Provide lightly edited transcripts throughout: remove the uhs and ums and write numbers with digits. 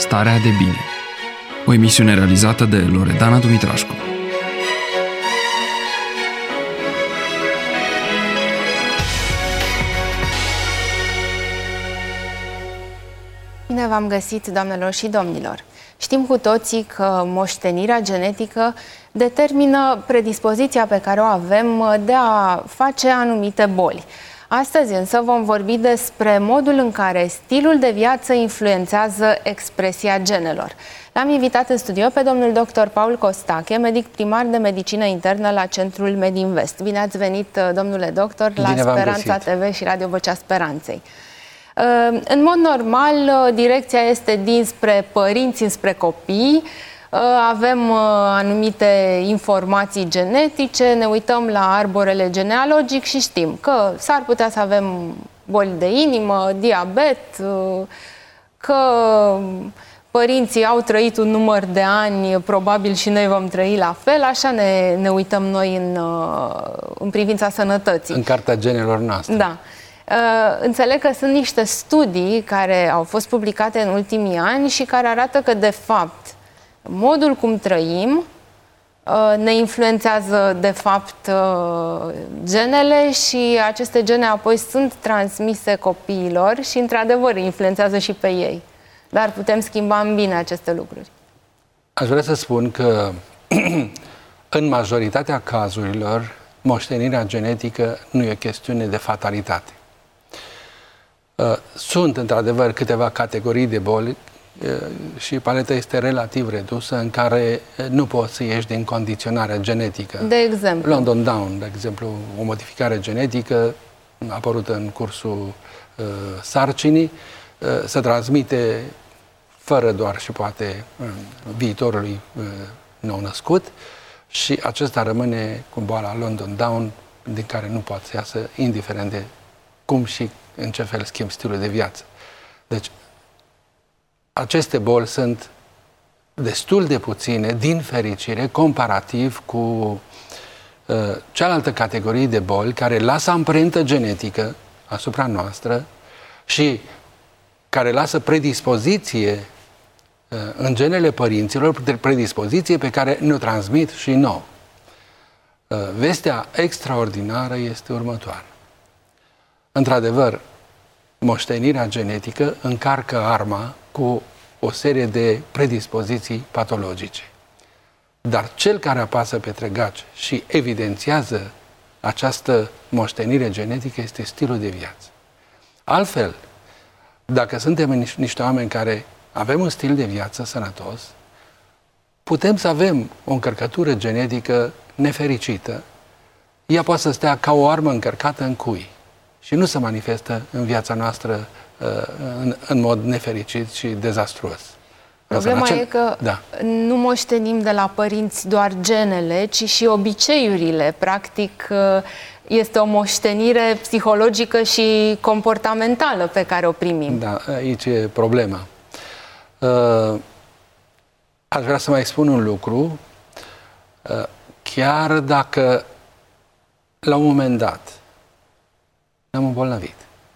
Starea de bine. O emisiune realizată de Loredana Dumitrașcu. Bine v-am găsit, doamnelor și domnilor! Știm cu toții că moștenirea genetică determină predispoziția pe care o avem de a face anumite boli. Astăzi însă vom vorbi despre modul în care stilul de viață influențează expresia genelor. L-am invitat în studio pe domnul dr. Paul Costache, medic primar de medicină internă la Centrul Medinvest. Bine ați venit, domnule doctor, la Speranța TV și Radio Vocea Speranței. În mod normal, direcția este dinspre părinți înspre copii. Avem anumite informații genetice, ne uităm la arborele genealogic și știm că s-ar putea să avem boli de inimă, diabet, că părinții au trăit un număr de ani, probabil și noi vom trăi la fel, așa ne uităm noi în privința sănătății. În cartea genelor noastre. Da. Înțeleg că sunt niște studii care au fost publicate în ultimii ani și care arată că, de fapt, modul cum trăim ne influențează, de fapt, genele și aceste gene apoi sunt transmise copiilor și, într-adevăr, influențează și pe ei. Dar putem schimba în bine aceste lucruri. Aș vrea să spun că, în majoritatea cazurilor, moștenirea genetică nu e o chestiune de fatalitate. Sunt, într-adevăr, câteva categorii de boli și paleta este relativ redusă, în care nu poți să ieși din condiționarea genetică. De exemplu? London Down, de exemplu, o modificare genetică apărută în cursul sarcinii, se transmite fără doar și poate viitorului nou-născut și acesta rămâne cu boala London Down, din care nu poate să iasă, indiferent de cum și în ce fel schimb stilul de viață. Deci, aceste boli sunt destul de puține, din fericire, comparativ cu cealaltă categorie de boli care lasă amprentă genetică asupra noastră și care lasă predispoziție în genele părinților, predispoziție pe care ne-o transmit și nouă. Vestea extraordinară este următoarea. Într-adevăr, moștenirea genetică încarcă arma cu o serie de predispoziții patologice. Dar cel care apasă pe trăgaci și evidențiază această moștenire genetică este stilul de viață. Altfel, dacă suntem niște oameni care avem un stil de viață sănătos, putem să avem o încărcătură genetică nefericită. Ea poate să stea ca o armă încărcată în cui și nu se manifestă în viața noastră în mod nefericit și dezastruos. Problema e că nu moștenim de la părinți doar genele, ci și obiceiurile. Practic, este o moștenire psihologică și comportamentală pe care o primim. Da, aici e problema. Aș vrea să mai spun un lucru. Chiar dacă la un moment dat ne-am îmbolnăvit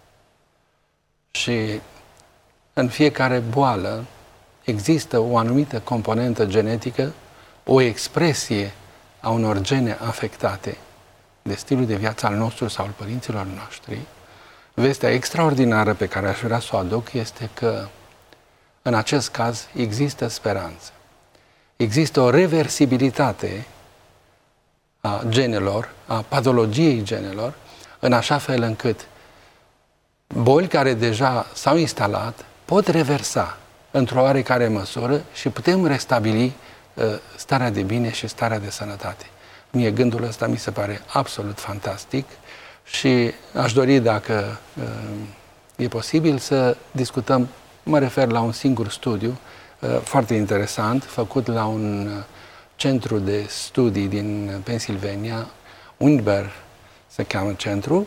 și în fiecare boală există o anumită componentă genetică, o expresie a unor gene afectate de stilul de viață al nostru sau al părinților noștri, vestea extraordinară pe care aș vrea să o aduc este că în acest caz există speranță. Există o reversibilitate a genelor, a patologiei genelor, în așa fel încât boli care deja s-au instalat pot reversa într-o oarecare măsură și putem restabili starea de bine și starea de sănătate. Mie gândul ăsta mi se pare absolut fantastic și aș dori, dacă e posibil, să discutăm, mă refer la un singur studiu foarte interesant, făcut la un centru de studii din Pennsylvania, Windber se cheamă centru.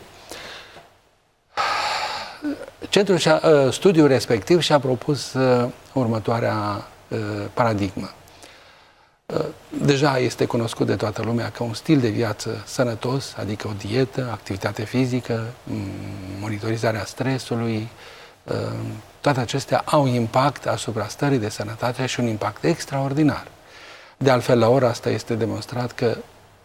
Studiul respectiv și-a propus următoarea paradigmă. Deja este cunoscut de toată lumea că un stil de viață sănătos, adică o dietă, activitate fizică, monitorizarea stresului, Toate acestea au impact asupra stării de sănătate și un impact extraordinar. De altfel, la ora asta este demonstrat că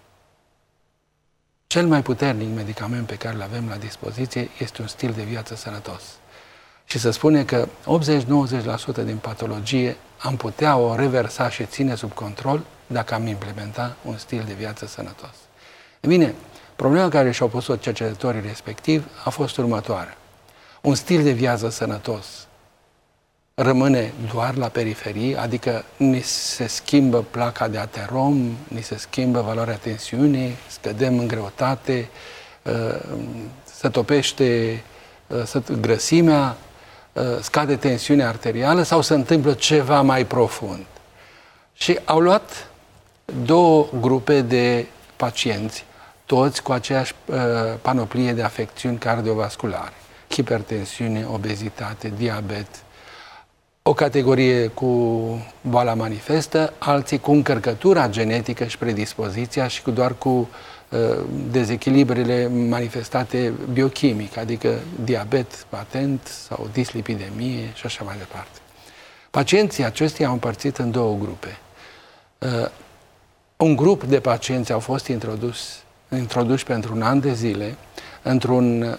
cel mai puternic medicament pe care îl avem la dispoziție este un stil de viață sănătos. Și se spune că 80-90% din patologie am putea o reversa și ține sub control dacă am implementa un stil de viață sănătos. E bine, problema care și-au pus-o cercetătorii respectiv a fost următoarea. Un stil de viață sănătos rămâne doar la periferie, adică ni se schimbă placa de aterom, ni se schimbă valoarea tensiunii, scădem în greutate, se topește grăsimea, scade tensiunea arterială sau se întâmplă ceva mai profund. Și au luat două grupe de pacienți, toți cu aceeași panoplie de afecțiuni cardiovasculare, hipertensiune, obezitate, diabet, o categorie cu boala manifestă, alții cu încărcătura genetică și predispoziția și doar cu dezechilibrele manifestate biochimic, adică diabet patent sau dislipidemie și așa mai departe. Pacienții aceștia au împărțit în două grupe. Un grup de pacienți au fost introduși pentru un an de zile într-un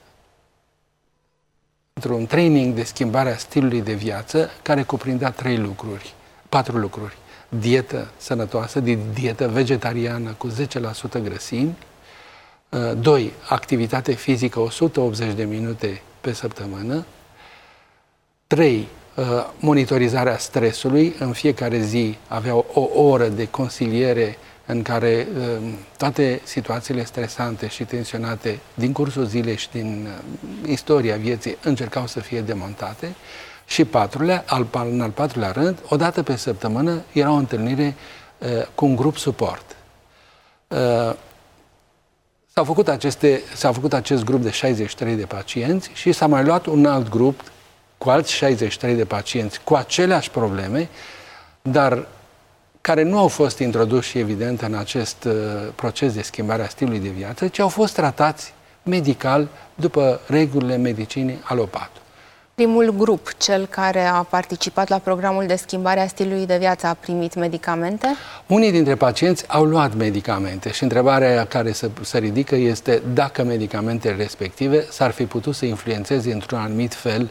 training de schimbare a stilului de viață care cuprindea 4 lucruri. Dietă sănătoasă, dietă vegetariană cu 10% grăsimi, 2. Activitate fizică 180 de minute pe săptămână, 3. Monitorizarea stresului, în fiecare zi aveau o oră de consiliere în care toate situațiile stresante și tensionate din cursul zilei și din istoria vieții încercau să fie demontate. Și în al patrulea rând, o dată pe săptămână era o întâlnire cu un grup suport. S-a făcut acest grup de 63 de pacienți și s-a mai luat un alt grup cu alți 63 de pacienți cu aceleași probleme, dar care nu au fost introduși, evident, în acest proces de schimbare a stilului de viață, ci au fost tratați medical după regulile medicinii alopate. Primul grup, cel care a participat la programul de schimbare a stilului de viață, a primit medicamente? Unii dintre pacienți au luat medicamente și întrebarea care se ridică este dacă medicamentele respective s-ar fi putut să influențeze într-un anumit fel,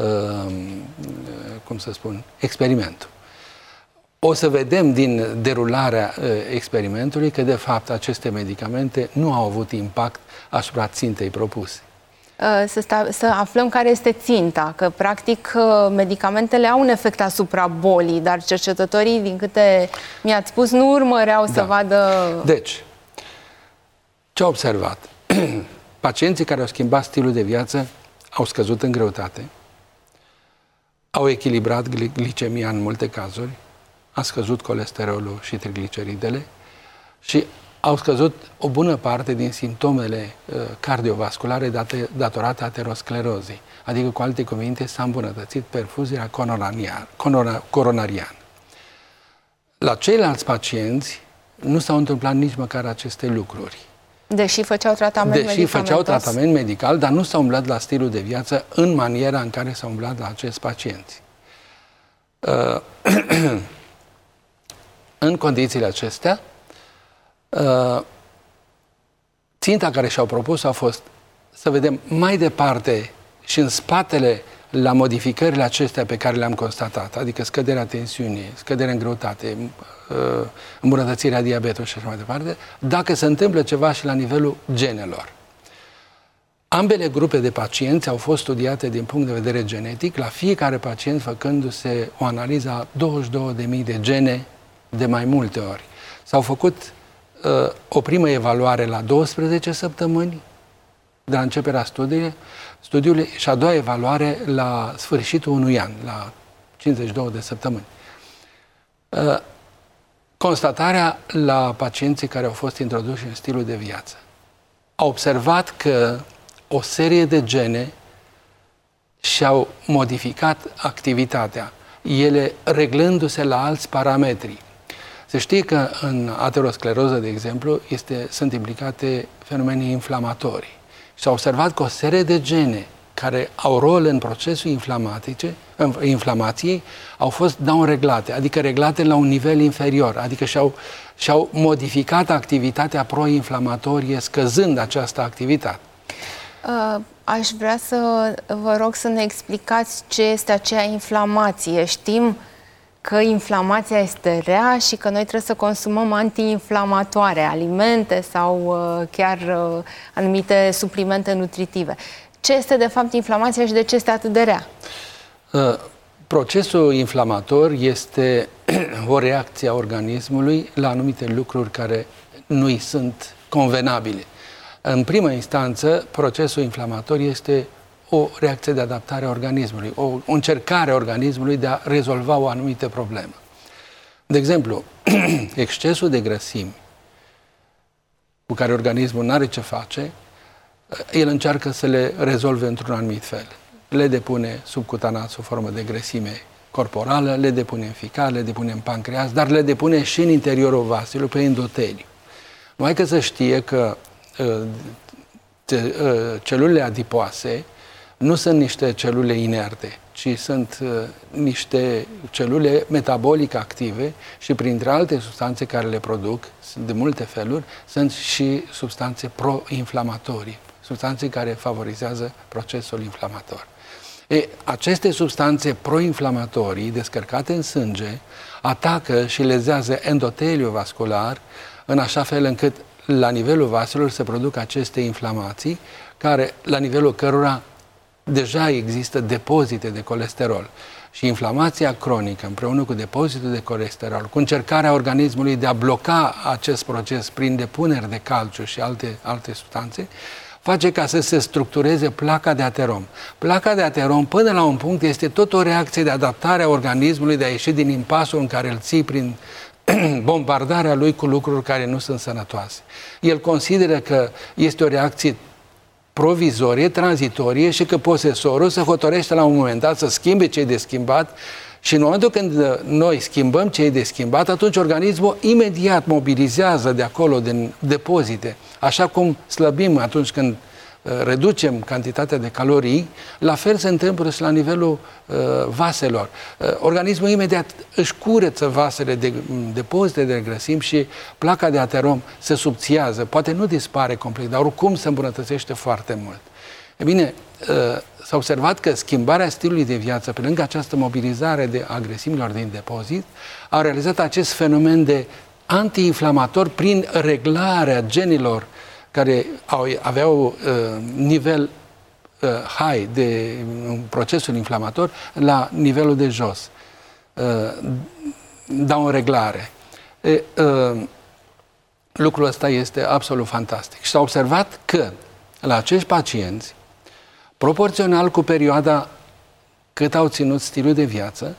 experimentul. O să vedem din derularea experimentului că, de fapt, aceste medicamente nu au avut impact asupra țintei propuse. Să aflăm care este ținta, că practic medicamentele au un efect asupra bolii, dar cercetătorii, din câte mi-ați spus, nu urmăreau să vadă... Deci, ce au observat? Pacienții care au schimbat stilul de viață au scăzut în greutate, au echilibrat glicemia în multe cazuri, a scăzut colesterolul și trigliceridele și au scăzut o bună parte din simptomele cardiovasculare datorate aterosclerozei. Adică, cu alte cuvinte, s-a îmbunătățit perfuzia coronariană. La ceilalți pacienți nu s-au întâmplat nici măcar aceste lucruri. Deși făceau tratament medical, dar nu s-au umblat la stilul de viață în maniera în care s-au umblat la acești pacienți. În condițiile acestea, ținta care și-au propus a fost să vedem mai departe și în spatele la modificările acestea pe care le-am constatat, adică scăderea tensiunii, scăderea în greutate, îmbunătățirea diabetului și așa mai departe, dacă se întâmplă ceva și la nivelul genelor. Ambele grupe de pacienți au fost studiate din punct de vedere genetic, la fiecare pacient făcându-se o analiză a 22.000 de gene de mai multe ori. S-au făcut o primă evaluare la 12 săptămâni de la începerea studiului și a doua evaluare la sfârșitul unui an, la 52 de săptămâni. Constatarea la pacienții care au fost introduși în stilul de viață. Au observat că o serie de gene și-au modificat activitatea, ele reglându-se la alți parametri. Se știe că în ateroscleroză, de exemplu, sunt implicate fenomene inflamatorii. Și s-a observat că o serie de gene care au rol în procesul inflamației au fost downreglate, adică reglate la un nivel inferior, adică și-au modificat activitatea proinflamatorie, scăzând această activitate. Aș vrea să vă rog să ne explicați ce este aceea inflamație. Știm că inflamația este rea și că noi trebuie să consumăm antiinflamatoare, alimente sau chiar anumite suplimente nutritive. Ce este de fapt inflamația și de ce este atât de rea? Procesul inflamator este o reacție a organismului la anumite lucruri care nu-i sunt convenabile. În primă instanță, procesul inflamator este o reacție de adaptare a organismului, o încercare a organismului de a rezolva o anumită problemă. De exemplu, excesul de grăsimi cu care organismul nu are ce face, el încearcă să le rezolve într-un anumit fel. Le depune subcutanat sub formă de grăsime corporală, le depune în ficat, le depune în pancreas, dar le depune și în interiorul vaselor, pe endoteliu. Numai că să știe că celulele adipoase nu sunt niște celule inerte, ci sunt niște celule metabolic active și printre alte substanțe care le produc, de multe feluri, sunt și substanțe pro-inflamatorii, substanțe care favorizează procesul inflamator. Aceste substanțe pro-inflamatorii descărcate în sânge atacă și lezează endoteliul vascular în așa fel încât la nivelul vaselor se produc aceste inflamații la nivelul cărora deja există depozite de colesterol. Și inflamația cronică, împreună cu depozitul de colesterol, cu încercarea organismului de a bloca acest proces prin depuneri de calciu și alte substanțe, face ca să se structureze placa de aterom. Placa de aterom, până la un punct, este tot o reacție de adaptare a organismului de a ieși din impasul în care îl ții prin bombardarea lui cu lucruri care nu sunt sănătoase. El consideră că este o reacție provizorie, tranzitorie și că posesorul se hotărăște la un moment dat să schimbe ce e de schimbat și în momentul când noi schimbăm ce e de schimbat, atunci organismul imediat mobilizează de acolo, din depozite. Așa cum slăbim atunci când reducem cantitatea de calorii, la fel se întâmplă și la nivelul vaselor. Organismul imediat își curăță vasele de depozite de grăsimi și placa de aterom se subțiază. Poate nu dispare complet, dar oricum se îmbunătățește foarte mult. E bine, s-a observat că schimbarea stilului de viață, pe lângă această mobilizare a grăsimilor din depozit, a realizat acest fenomen de antiinflamator prin reglarea genilor care aveau nivel high de procesul inflamator la nivelul de jos. Dau o reglare. Lucrul ăsta este absolut fantastic. Și s-a observat că la acești pacienți, proporțional cu perioada cât au ținut stilul de viață,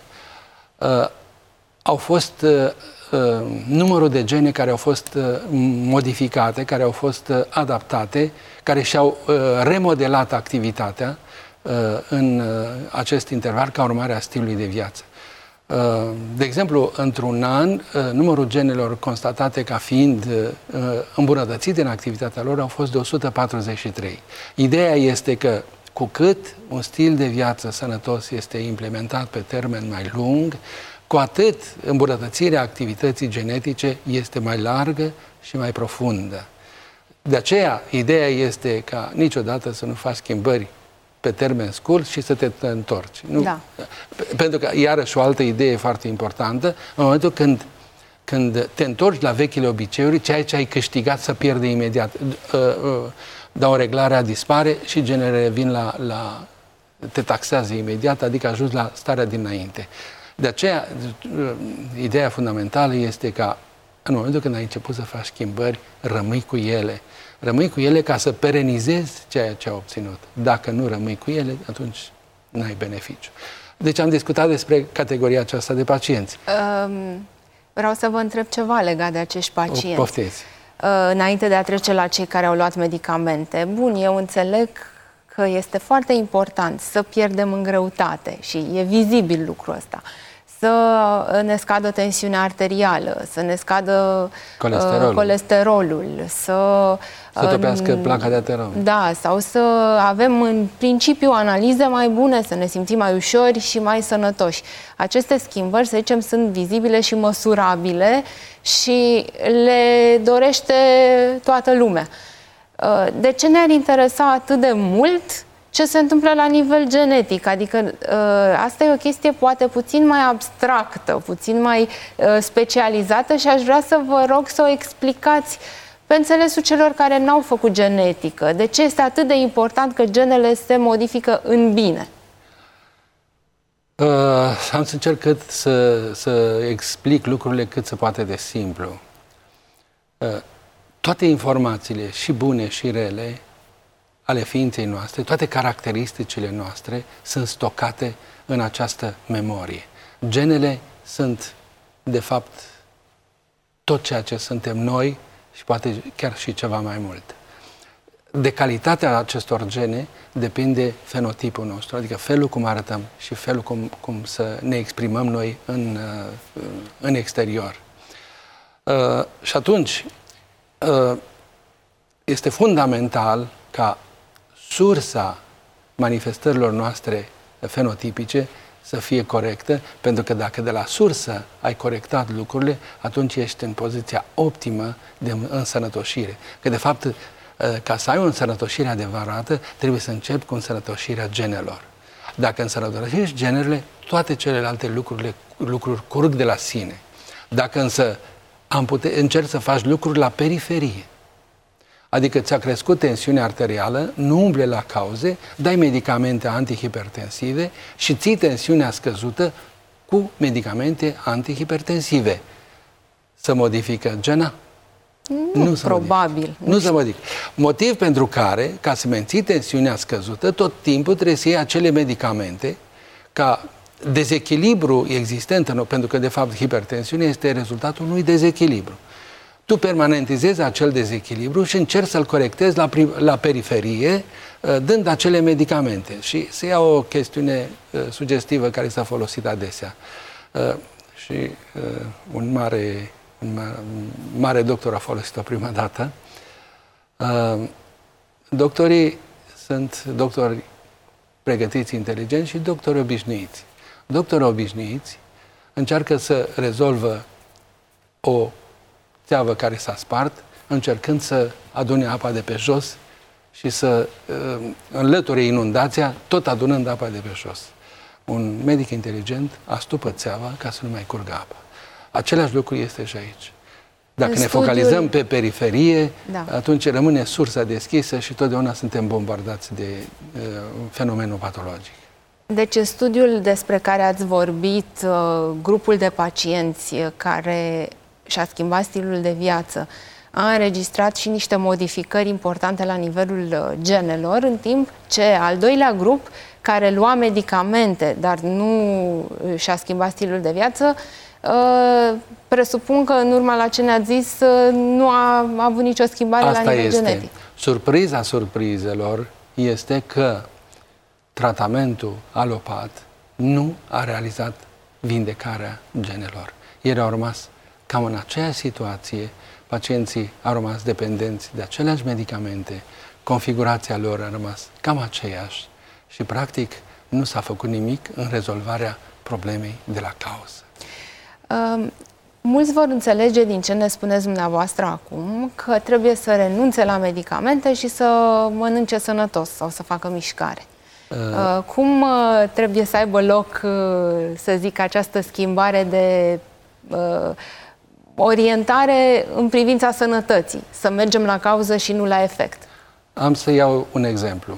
au fost numărul de gene care au fost modificate, care au fost adaptate, care și-au remodelat activitatea în acest interval ca urmare a stilului de viață. De exemplu, într-un an, numărul genelor constatate ca fiind îmbunătățite în activitatea lor au fost de 143. Ideea este că cu cât un stil de viață sănătos este implementat pe termen mai lung, cu atât îmbunătățirea activității genetice este mai largă și mai profundă. De aceea, ideea este ca niciodată să nu faci schimbări pe termen scurt și să te întorci. Nu? Da. Pentru că, iarăși, o altă idee foarte importantă, în momentul când te întorci la vechile obiceiuri, ceea ce ai câștigat să pierde imediat. Dar o reglare dispare și genele vin te taxează imediat, adică ajungi la starea dinainte. De aceea, ideea fundamentală este ca în momentul când ai început să faci schimbări, rămâi cu ele. Rămâi cu ele ca să perenizezi ceea ce ai obținut. Dacă nu rămâi cu ele, atunci n-ai beneficiu. Deci am discutat despre categoria aceasta de pacienți. Vreau să vă întreb ceva legat de acești pacienți. Poftiți. Înainte de a trece la cei care au luat medicamente. Bun, eu înțeleg că este foarte important să pierdem în greutate și e vizibil lucrul ăsta. să ne scadă tensiunea arterială, să ne scadă colesterolul, să topească placa de aterom. Da, sau să avem în principiu analize mai bune, să ne simțim mai ușori și mai sănătoși. Aceste schimbări, să zicem, sunt vizibile și măsurabile și le dorește toată lumea. De ce ne-ar interesa atât de mult ce se întâmplă la nivel genetic? Adică asta e o chestie poate puțin mai abstractă, puțin mai specializată și aș vrea să vă rog să o explicați pe înțelesul celor care n-au făcut genetică. De ce este atât de important că genele se modifică în bine? Am să încerc să explic lucrurile cât se poate de simplu. Toate informațiile, și bune și rele, ale ființei noastre, toate caracteristicile noastre sunt stocate în această memorie. Genele sunt, de fapt, tot ceea ce suntem noi și poate chiar și ceva mai mult. De calitatea acestor gene depinde fenotipul nostru, adică felul cum arătăm și felul cum să ne exprimăm noi în exterior. Și atunci este fundamental ca sursa manifestărilor noastre fenotipice să fie corectă, pentru că dacă de la sursă ai corectat lucrurile, atunci ești în poziția optimă de însănătoșire. Că de fapt, ca să ai o însănătoșire adevărată, trebuie să începi cu însănătoșirea genelor. Dacă însănătoșești genele, toate celelalte lucruri curg de la sine. Dacă însă încerci să faci lucruri la periferie, adică ți-a crescut tensiunea arterială, nu umble la cauze, dai medicamente antihipertensive și ții tensiunea scăzută cu medicamente antihipertensive. Se modifică gena? Nu probabil. Nu se modifică. Motiv pentru care, ca să menții tensiunea scăzută, tot timpul trebuie să iei acele medicamente ca dezechilibru existent, pentru că, de fapt, hipertensiunea este rezultatul unui dezechilibru. Tu permanentizezi acel dezechilibru și încerci să-l corectezi la periferie, dând acele medicamente. Și se ia o chestiune sugestivă care s-a folosit adesea. Și un mare doctor a folosit-o prima dată. Doctorii sunt doctori pregătiți, inteligenți și doctori obișnuiți. Doctorii obișnuiți încearcă să rezolvă o țeavă care s-a spart, încercând să adune apa de pe jos și să înlăture inundația, tot adunând apa de pe jos. Un medic inteligent astupă țeava ca să nu mai curgă apa. Același lucru este și aici. Dacă ne focalizăm pe periferie, atunci rămâne sursa deschisă și totdeauna suntem bombardați de fenomenul patologic. Deci studiul despre care ați vorbit, grupul de pacienți care și-a schimbat stilul de viață, a înregistrat și niște modificări importante la nivelul genelor, în timp ce al doilea grup, care lua medicamente, dar nu și-a schimbat stilul de viață, presupun că în urma la ce ne-ați zis nu a avut nicio schimbare la nivel genetic. Surpriza surprizelor este că tratamentul alopat nu a realizat vindecarea genelor. Ele au rămas cam în aceeași situație, pacienții au rămas dependenți de aceleași medicamente, configurația lor a rămas cam aceeași și practic nu s-a făcut nimic în rezolvarea problemei de la cauză. Mulți vor înțelege din ce ne spuneți dumneavoastră acum că trebuie să renunțe la medicamente și să mănânce sănătos sau să facă mișcare. Cum trebuie să aibă loc, să zic, această schimbare de orientare în privința sănătății? Să mergem la cauză și nu la efect. Am să iau un exemplu.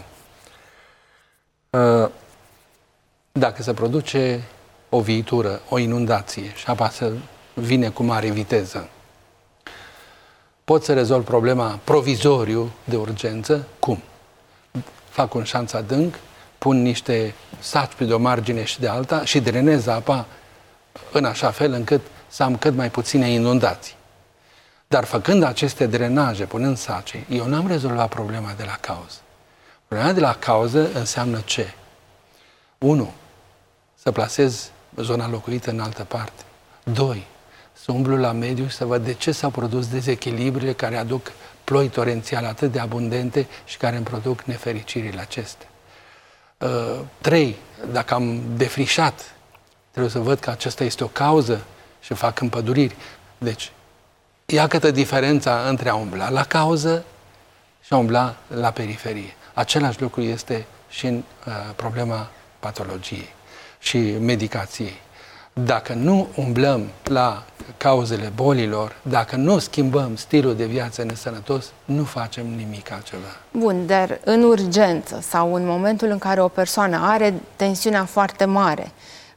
Dacă se produce o viitură, o inundație și apa vine cu mare viteză, pot să rezolv problema provizoriu de urgență? Cum? Fac un șanț adânc, pun niște saci pe de o margine și de alta și drenez apa în așa fel încât să am cât mai puține inundații. Dar făcând aceste drenaje, punând saci, eu n-am rezolvat problema de la cauză. Problema de la cauză înseamnă ce? 1. Să plasez zona locuită în altă parte. 2. Să umblu la mediu și să văd de ce s-au produs dezechilibrele care aduc ploi torențiale atât de abundente și care îmi produc nefericirile acestea. 3. Dacă am defrișat, trebuie să văd că acesta este o cauză și fac împăduriri. Deci, ia câtă diferența între a umbla la cauză și a umbla la periferie. Același lucru este și în problema patologiei și medicației. Dacă nu umblăm la cauzele bolilor, dacă nu schimbăm stilul de viață nesănătos, nu facem nimic altceva. Bun, dar în urgență sau în momentul în care o persoană are tensiunea foarte mare,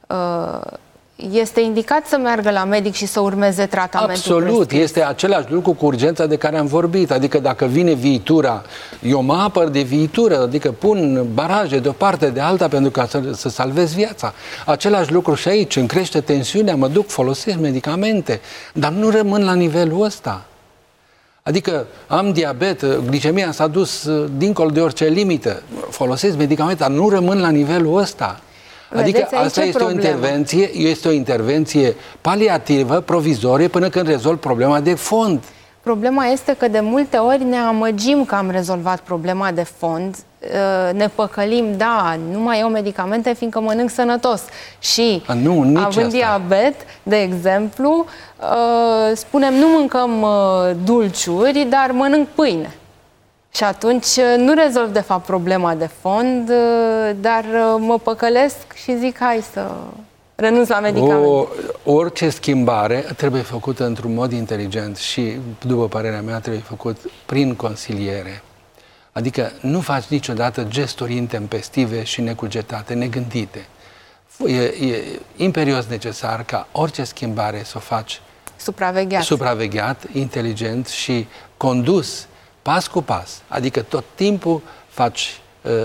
este indicat să meargă la medic și să urmeze tratamentul Absolut, prescris? este același lucru cu urgența de care am vorbit. Adică dacă vine viitura, eu mă apăr de viitură, adică pun baraje de o parte de alta pentru ca să salvez viața. Același lucru și aici, îmi crește tensiunea, mă duc, folosesc medicamente, dar nu rămân la nivelul ăsta. Adică am diabet, glicemia s-a dus dincolo de orice limită, folosesc medicamente, dar nu rămân la nivelul ăsta. Adică asta este o intervenție paliativă, provizorie, până când rezolv problema de fond. Problema este că de multe ori ne amăgim că am rezolvat problema de fond, ne păcălim, da, nu mai iau medicamente fiindcă mănânc sănătos. Și având diabet, de exemplu, spunem nu mâncăm dulciuri, dar mănânc pâine. Și atunci nu rezolv de fapt problema de fond, dar mă păcălesc și zic hai să renunț la medicamente. Orice schimbare trebuie făcută într-un mod inteligent și, după părerea mea, trebuie făcut prin consiliere. Adică nu faci niciodată gesturi intempestive și necugetate, negândite. E imperios necesar ca orice schimbare să o faci supravegheat, inteligent și condus pas cu pas, adică tot timpul faci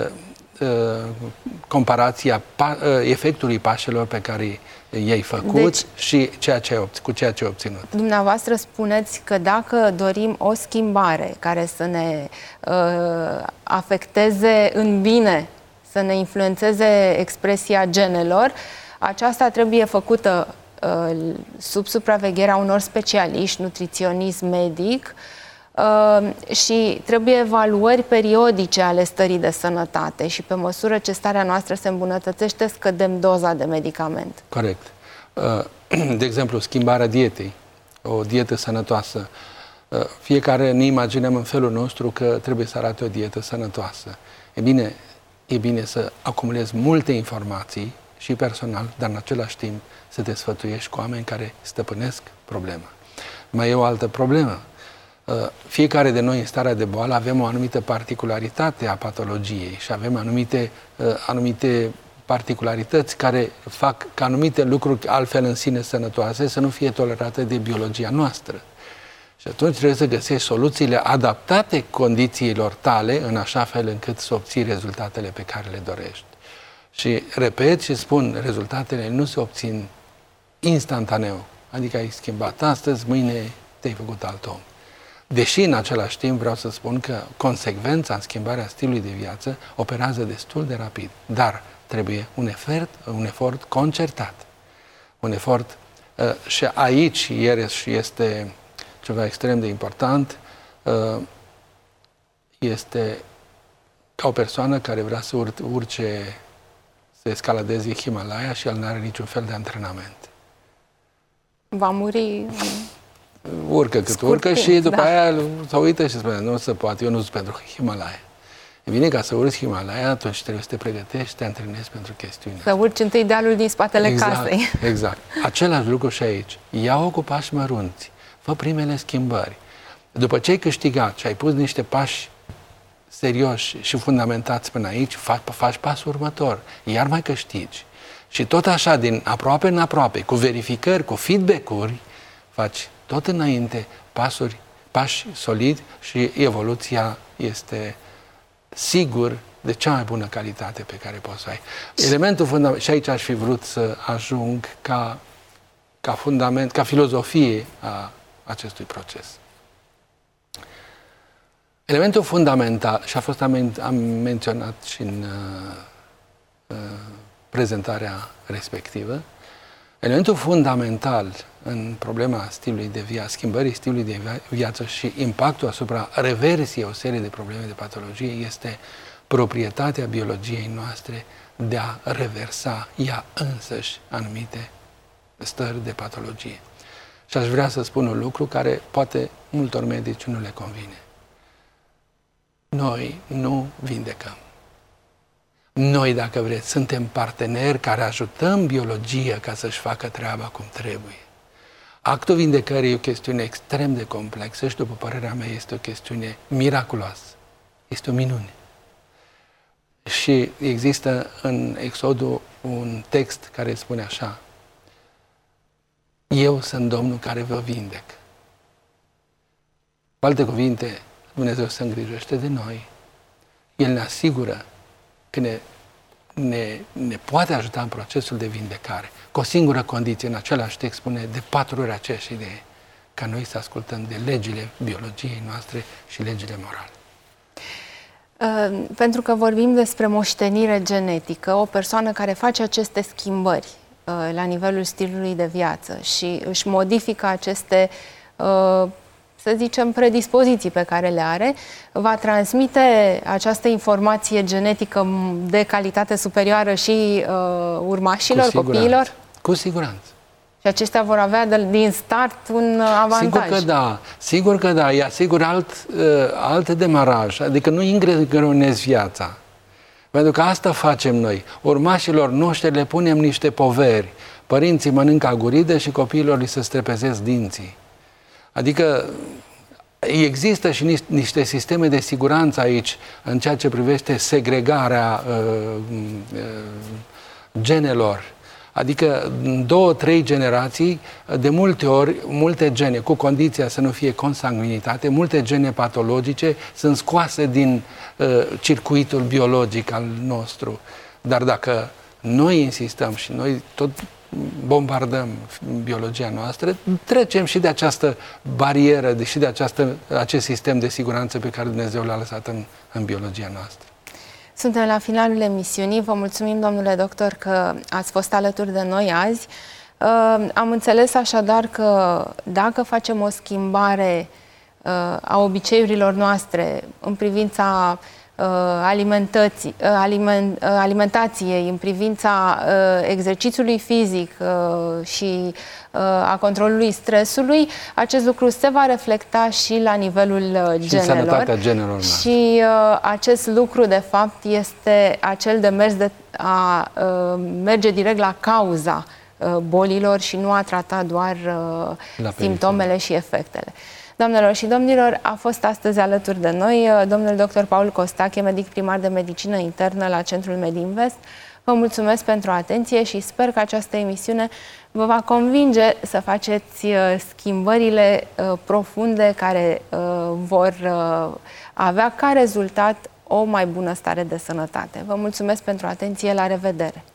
comparația efectului pașilor pe care i-ai făcut și cu ceea ce ai obținut. Dumneavoastră spuneți că dacă dorim o schimbare care să ne afecteze în bine, să ne influențeze expresia genelor, aceasta trebuie făcută sub supravegherea unor specialiști, nutriționist, medic, și trebuie evaluări periodice ale stării de sănătate și pe măsură ce starea noastră se îmbunătățește, scădem doza de medicament. Corect. De exemplu, schimbarea dietei, o dietă sănătoasă. Fiecare ne imaginăm în felul nostru că trebuie să arate o dietă sănătoasă. E bine să acumulezi multe informații și personal, dar în același timp să te sfătuiești cu oameni care stăpânesc problema. Mai e o altă problemă. Fiecare de noi în starea de boală avem o anumită particularitate a patologiei și avem anumite particularități care fac ca anumite lucruri altfel în sine sănătoase să nu fie tolerate de biologia noastră. Și atunci trebuie să găsești soluțiile adaptate condițiilor tale în așa fel încât să obții rezultatele pe care le dorești. Și repet și spun, rezultatele nu se obțin instantaneu. Adică ai schimbat astăzi, mâine te-ai făcut alt om. Deși în același timp vreau să spun că consecvența în schimbarea stilului de viață operează destul de rapid, dar trebuie un efort concertat. Un efort și aici este ceva extrem de important, este ca o persoană care vrea să urce, să escaladeze Himalaya și el nu are niciun fel de antrenament. Va muri... Urcă cât urcă și după aia se uită și spune, nu se poate, eu nu sunt pentru Himalaya. E bine, ca să urci Himalaya, atunci trebuie să te pregătești, să te antrenezi pentru chestiunea. Să urci întâi dealul din spatele casei. Exact. Același lucru și aici. Ia-o cu pași mărunți. Fă primele schimbări. După ce ai câștigat și ai pus niște pași serioși și fundamentați până aici, faci pasul următor. Iar mai câștigi. Și tot așa, din aproape în aproape, cu verificări, cu feedback-uri, faci tot înainte pași solidi și evoluția este sigur de cea mai bună calitate pe care poți să ai. Elementul fundamental, și aici aș fi vrut să ajung ca fundament, ca filozofie a acestui proces. Elementul fundamental, și a fost am menționat și în prezentarea respectivă, Elementul fundamental în problema stilului de viață, schimbării stilului de viață și impactul asupra reversiei o serie de probleme de patologie este proprietatea biologiei noastre de a reversa ea însăși anumite stări de patologie. Și aș vrea să spun un lucru care poate multor medici nu le convine. Noi nu vindecăm. Noi, dacă vreți, suntem parteneri care ajutăm biologia ca să-și facă treaba cum trebuie. Actul vindecării e o chestiune extrem de complexă și, după părerea mea, este o chestiune miraculoasă. Este o minune. Și există în Exodul un text care spune așa: eu sunt Domnul care vă vindec. Cu alte cuvinte, Dumnezeu se îngrijește de noi. El ne asigură că ne poate ajuta în procesul de vindecare, cu o singură condiție, în același text spune de 4 ori aceeași idee, ca noi să ascultăm de legile biologiei noastre și legile morale. Pentru că vorbim despre moștenire genetică, o persoană care face aceste schimbări la nivelul stilului de viață și își modifică aceste, să zicem, predispoziții pe care le are, va transmite această informație genetică de calitate superioară și urmașilor, copiilor? Cu siguranță. Și aceștia vor avea din start un avantaj. Sigur că da. E asigur alt demaraj. Adică nu îngreunezi viața. Pentru că asta facem noi. Urmașilor noștri le punem niște poveri. Părinții mănâncă aguridă și copiilor li se strepezesc dinții. Adică există și niște sisteme de siguranță aici în ceea ce privește segregarea genelor. Adică 2-3 generații, de multe ori, multe gene, cu condiția să nu fie consanguinitate, multe gene patologice sunt scoase din circuitul biologic al nostru. Dar dacă noi insistăm și noi tot bombardăm biologia noastră, trecem și de această barieră, și de acest sistem de siguranță pe care Dumnezeu l-a lăsat în biologia noastră. Suntem la finalul emisiunii. Vă mulțumim, domnule doctor, că ați fost alături de noi azi. Am înțeles așadar că dacă facem o schimbare a obiceiurilor noastre în privința alimentației, în privința exercițiului fizic și a controlului stresului, acest lucru se va reflecta și la nivelul genelor. Sănătatea genelor. Și acest lucru, de fapt, este acel demers de a merge direct la cauza bolilor și nu a trata doar simptomele și efectele. Doamnelor și domnilor, a fost astăzi alături de noi domnul dr. Paul Costache, medic primar de medicină internă la Centrul Medinvest. Vă mulțumesc pentru atenție și sper că această emisiune vă va convinge să faceți schimbările profunde care vor avea ca rezultat o mai bună stare de sănătate. Vă mulțumesc pentru atenție, la revedere!